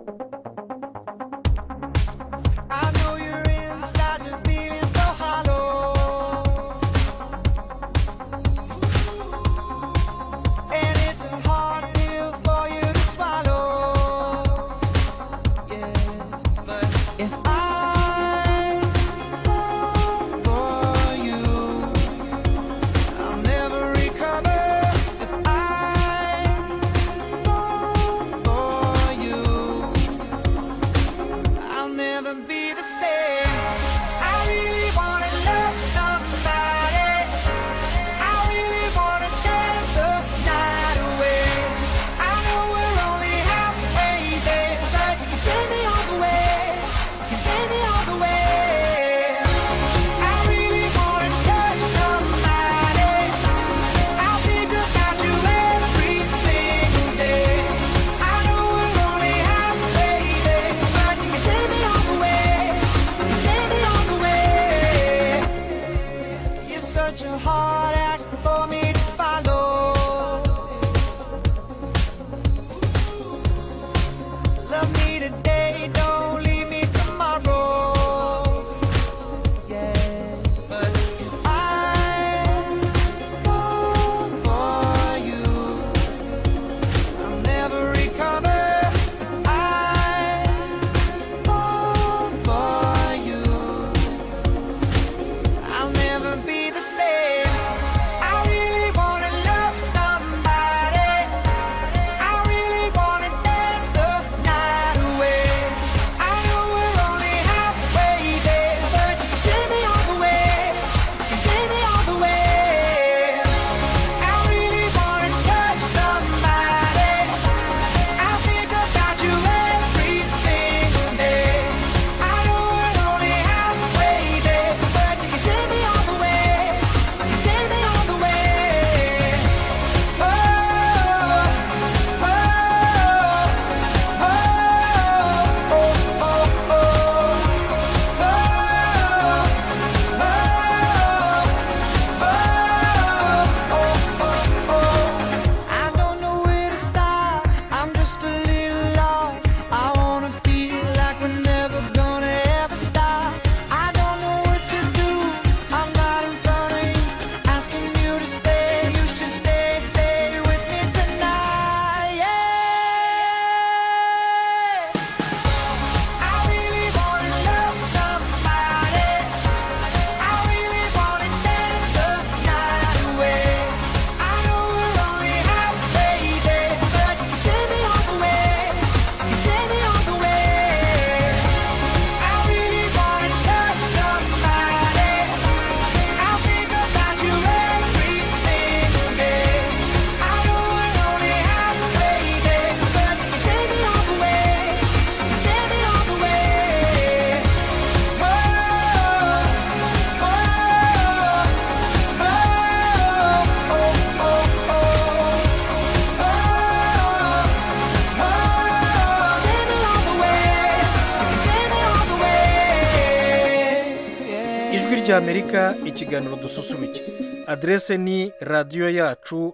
Amerika ikiganiro dususuruke. Adrese ni radio yacu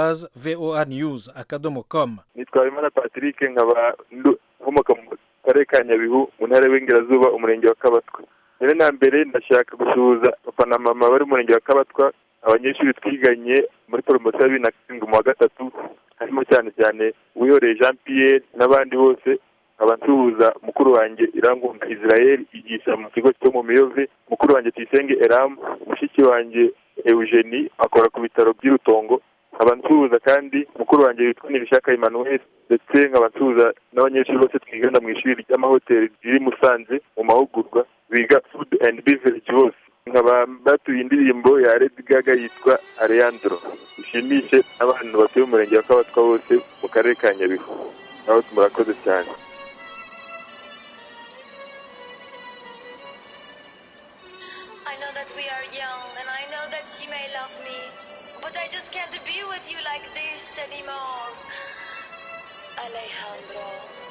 @voanews.com. Nitwa Imana Patrick nkaba nkomoka mu karere ka Nyabihu mu ntara y'Iburengerazuba umurenge wa Kabatwa. Rero na mbere ndashaka gusuhuza papa na mama bari mu murenge wa Kabatwa, abanyeshuri twiganye muri promotion ya 2007 mu wa gatatu, harimo cyane Uyore Jean Pierre n'abandi bose. Abantuza mukuru wanjye Irangunda Israel igisha mu kigo cyo mu Miyove, mukuru wanjye Tuyisenge Eram, mushiki wanjye Eugenie akora ku bitaro by'Urutongo. Abantuza kandi mukuru wanjye witwa Nibishaka Emmanuel, ndetse nk'abantuza n'abanyeshuri bose twigana mu ishuri ry'amahoteli riri Musanze mu mahugurwa biga food and beverage bose. nkaba batuye indirimbo ya Lady Gaga yitwa Alejandro ishimishe abantu batuye mu murenge wa Kabatwa bose mu karere ka Nyabihu. Aho murakoze cyane. I know that we are young and I know that you may love me, but I just can't be with you like this anymore. Alejandro.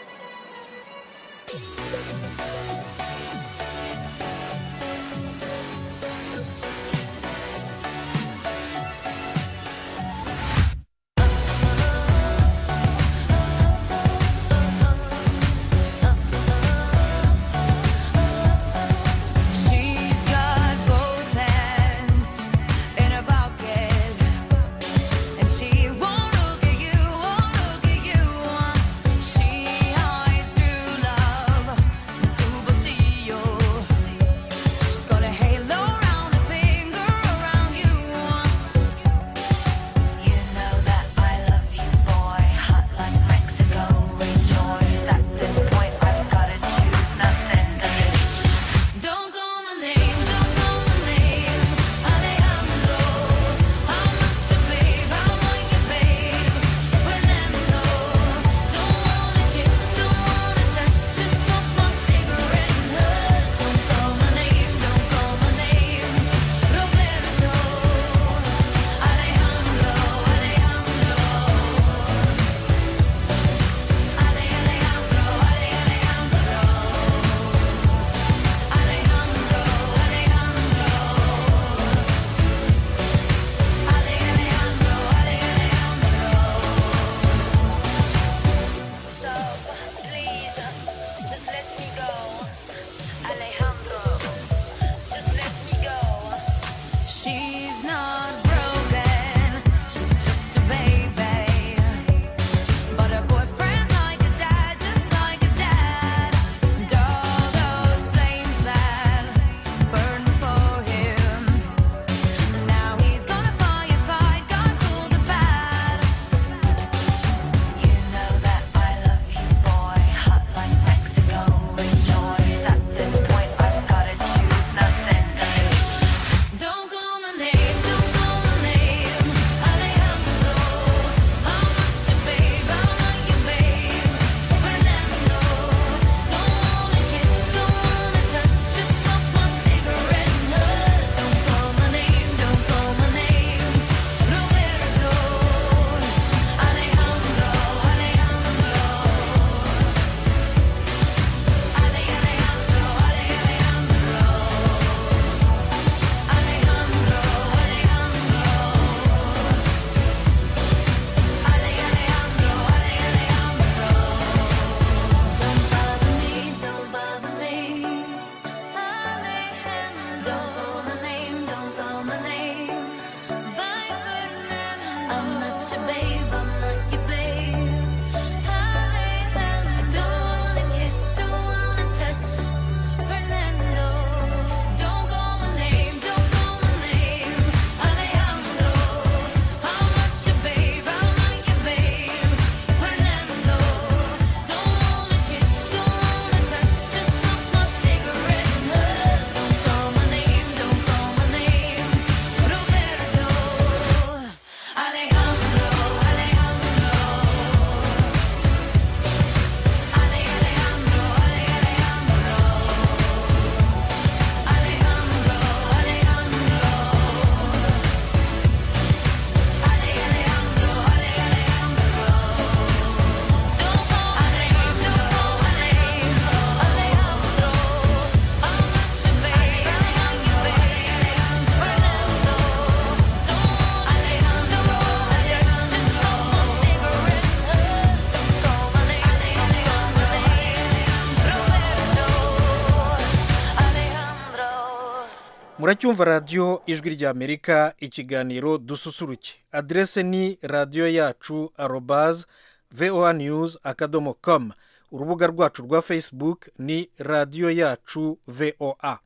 muracyumva radiyo ijwi ry'amerika ikiganiro dususuruke aderese ni radiyo yacu arobaze voa news akadomo com urubuga rwacu rwa facebook ni radiyo yacu voa.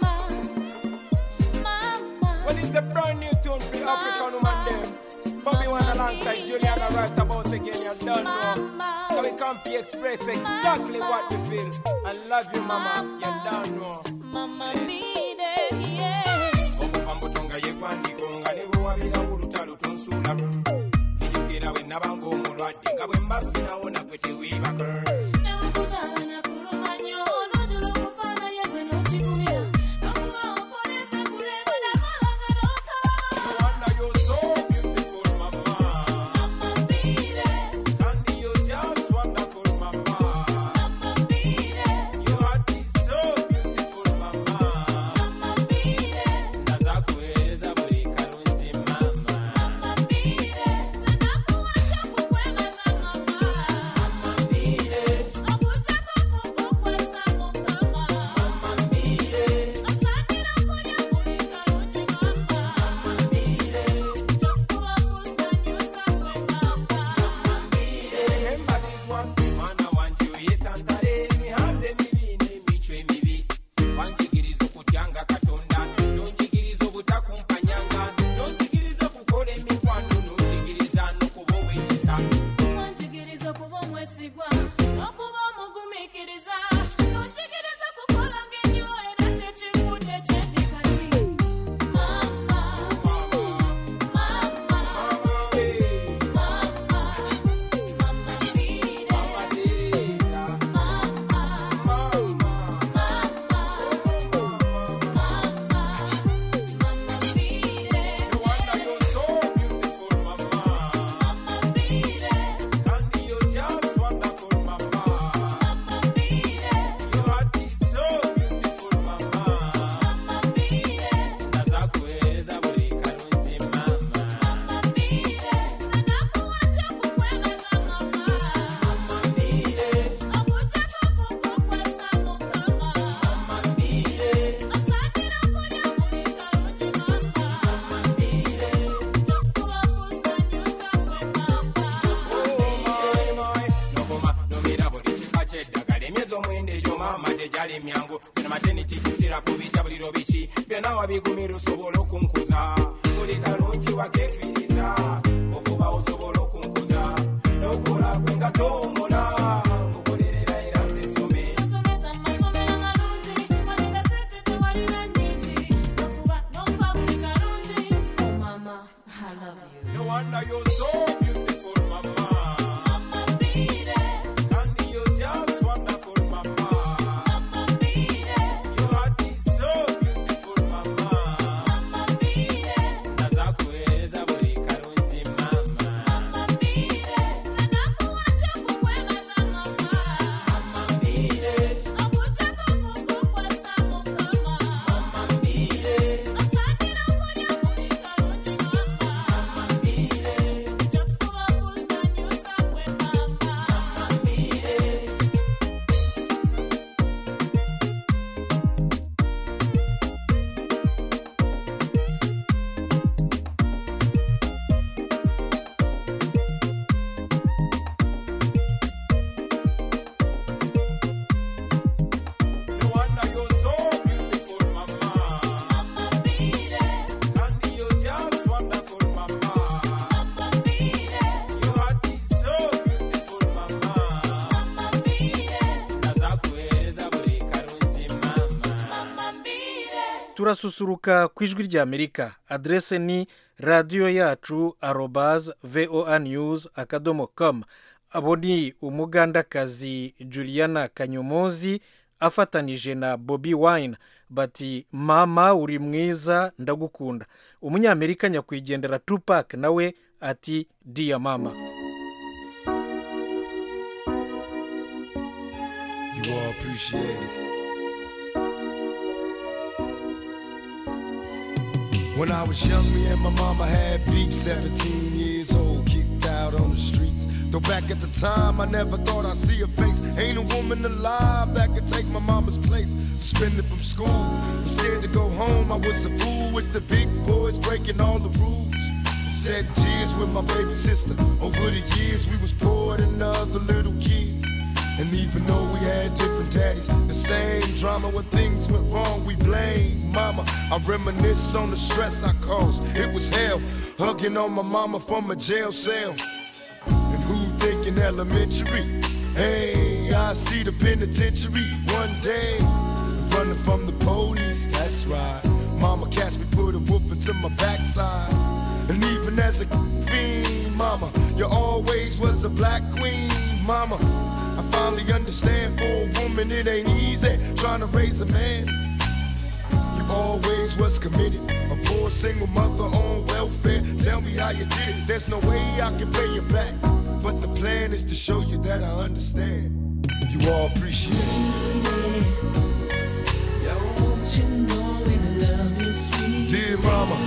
Well, it's a brand new tune for African woman them. Bobby alongside Juliana right about again, you don't know. So we come to express exactly what we feel. I love you, mama, you don't know. Mama need it, yeah. Okupambo tonga yekwandiko nga ne bwabira ulutalo tonsulamu. Fijukira we nabango mulwadde nga bwe mbasi nawona gwe tewiibaka. turasusuruka ku ijwi rya amerika adrese ni radiyo yacu @voanews.com. abo ni umugandakazi Juliana Kanyomozi afatanije na Bobi Wine bati mama uri mwiza ndagukunda. Umunyamerika nyakwigendera Tupac nawe ati dear mama. You all appreciate it. When I was young, me and my mama had beef, 17 years old, kicked out on the streets. Though back at the time, I never thought I'd see her face. Ain't a woman alive that could take my mama's place. Suspended from school, I'm scared to go home. I was a fool with the big boys, breaking all the rules. Shed tears with my baby sister. Over the years, we was poor than other little kids. And even though we had different daddies, the same drama when things went wrong, we blame mama. I reminisce on the stress I caused. It was hell, hugging on my mama from a jail cell. And who thinking elementary? Hey, I see the penitentiary one day. Running from the police, that's right. Mama catch me, put a whooping to my backside. And even as a fiend, mama, you always was a black queen, mama. I finally understand for a woman it ain't easy trying to raise a man. You always was committed, a poor single mother on welfare. Tell me how you did it, there's no way I can pay you back. But the plan is to show you that I understand. You all appreciate it. Don't you know we love you, sweet dear mama?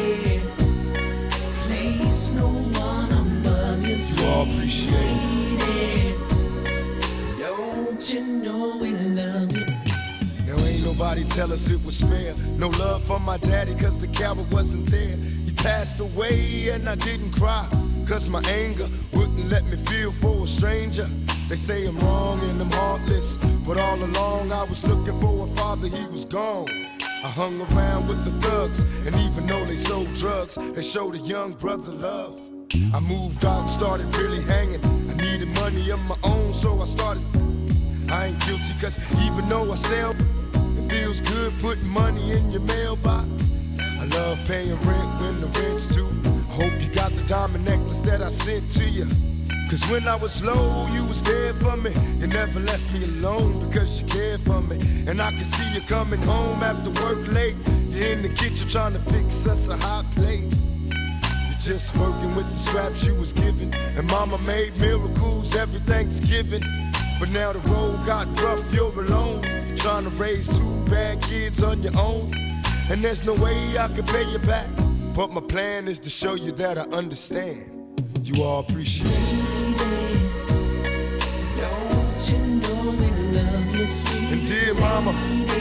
Place no one above you, sweet. You all appreciate it. Don't you know we love you? Now ain't nobody tell us it was fair. No love for my daddy cause the coward wasn't there. He passed away and I didn't cry cause my anger wouldn't let me feel for a stranger. They say I'm wrong and I'm heartless, but all along I was looking for a father, he was gone. I hung around with the thugs, and even though they sold drugs, they showed a young brother love. I moved out and started really hanging. I needed money of my own, so I started. I ain't guilty, cause even though I sell, it feels good putting money in your mailbox. I love paying rent when the rent's due. I hope you got the diamond necklace that I sent to you. Cause when I was low, you was there for me. You never left me alone because you cared for me. And I can see you coming home after work late. You're in the kitchen trying to fix us a hot plate. You're just working with the scraps you was given. And mama made miracles every Thanksgiving. But now the road got rough, you're alone. You're trying to raise 2 bad kids on your own. And there's no way I can pay you back. But my plan is to show you that I understand. You all appreciate it. Don't you know we love you, sweet? And dear mama,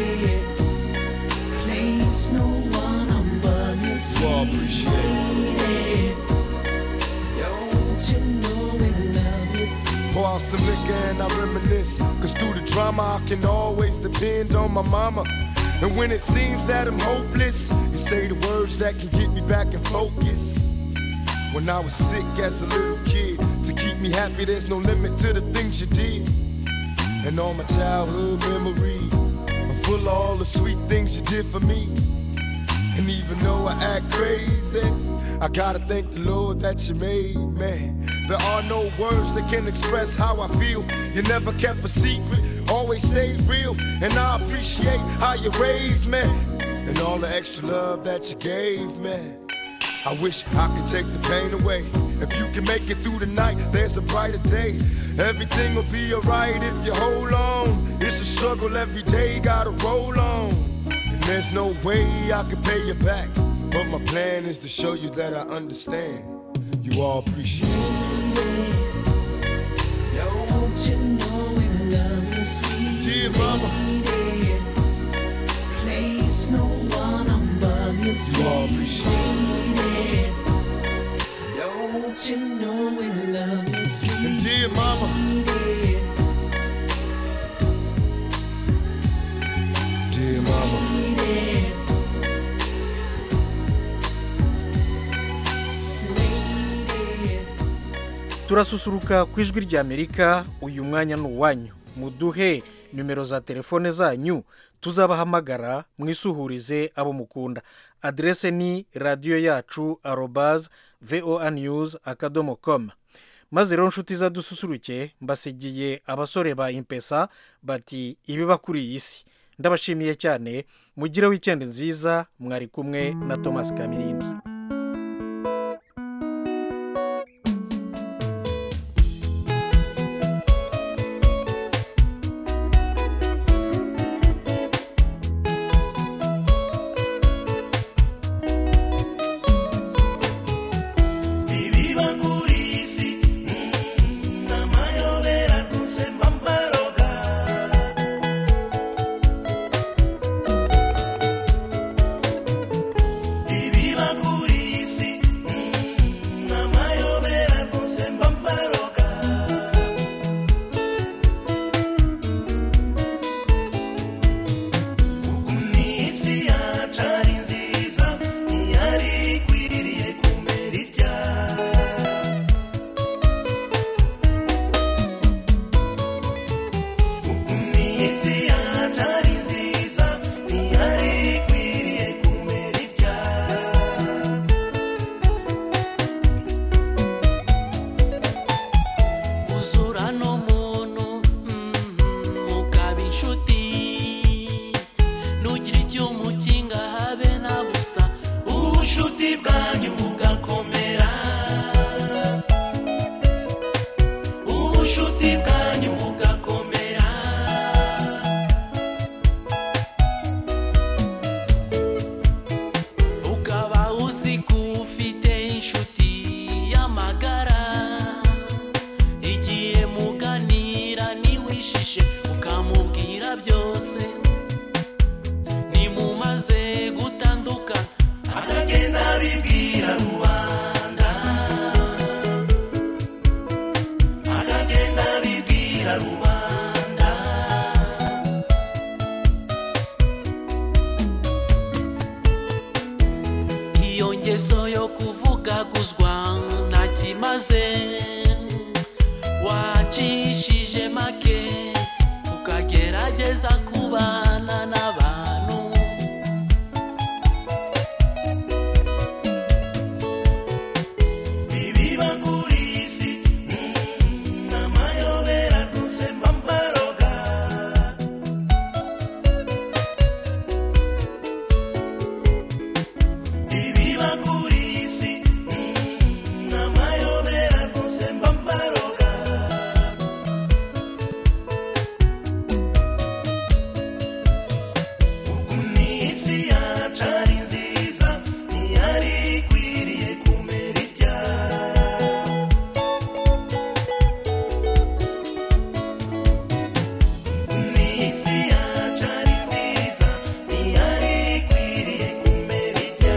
place no one above you, sweet. You all appreciate it. Don't you know we love you? Pour out some liquor and I reminisce. Cause through the drama I can always depend on my mama. And when it seems that I'm hopeless, you say the words that can get me back in focus. When I was sick as a little kid, to keep me happy, there's no limit to the things you did. And all my childhood memories are full of all the sweet things you did for me. And even though I act crazy, I gotta thank the Lord that you made me. There are no words that can express how I feel. You never kept a secret, always stayed real. And I appreciate how you raised me and all the extra love that you gave me. I wish I could take the pain away. If you can make it through the night, there's a brighter day. Everything will be alright if you hold on. It's a struggle every day, gotta roll on. And there's no way I can pay you back. But my plan is to show you that I understand. You all appreciate it. Don't you know we love you, sweet dear mama? Place no one above you, sweet. You all appreciate it. Don't you know we love you, sweet? And dear mama, dear mama, turasusuruka ku ijwi ry'Amerika. Uyu mwanya ni uwanyu, muduhe nimero za telefone zanyu tuzabahamagara, mwisuhurize abo mukunda. Adrese ni radiyo yacu @voanews.com. maze rero nshuti zadususuruke, mbasigiye abasore ba Impesa bati ibiba kuri iyi si. Ndabashimiye cyane, mugire weekend nziza. Mwari kumwe na Thomas Kamirindi. Viva ubucuti bwanyu bugakomera ukaba uzi ko ufite inshuti y'amagara igihe muganira niwishishe ukamubwira byose nimumaze gutanduka akagenda abibwira rubanda akagenda abibwira rubanda iyo ngeso yo kuvugaguzwa ntakimaze wacishije make ukagerageza kubana n'abantu bibiba kuri isi n'amayobera gusemba mbaroga bibiba kuri isi n'amayobera gusemba mbaroga isi yacu ari nziza ntiyari ikwiriye kumera itya isi yacu ari nziza ntiyari ikwiriye kumera itya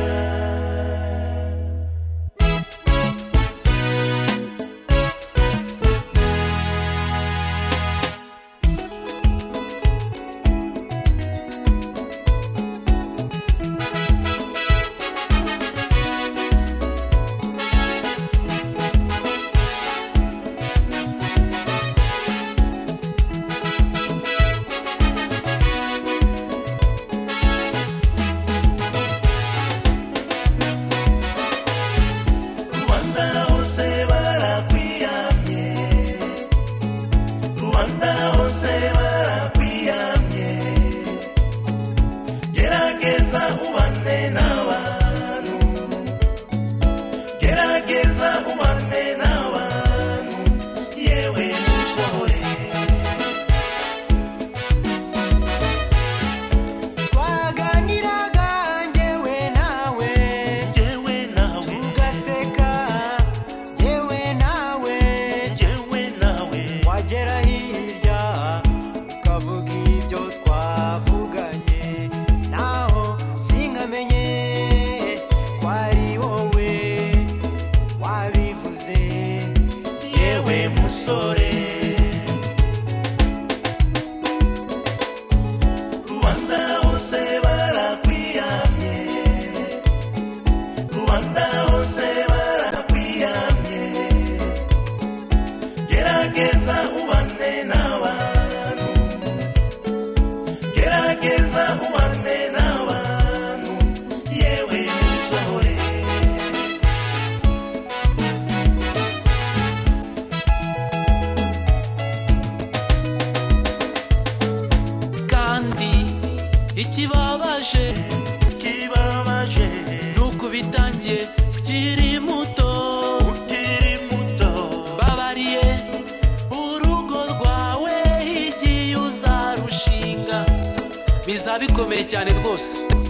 Rwanda hose barakwiyamye Rwanda hose barakwiyamye gerageza ubane n'abantu gerageza ubane n'abantu yewe musore twaganiraga njyewe nawe tugaseka njyewe nawe wagera hirya ukavuga ibyo twavuganye naho sinkamenye ko ari wowe wabivuze yewe musore Rwanda hose barakwiyamye Rwanda hose barakwiyamye gerageza ubane n'abantu gerageza ubane n'abantu yewe musore kandi ikibabaje nuko bitangiye ukiri muto babariye urugo rwawe igihe uzarushinga bizaba bikomeye cyane rwose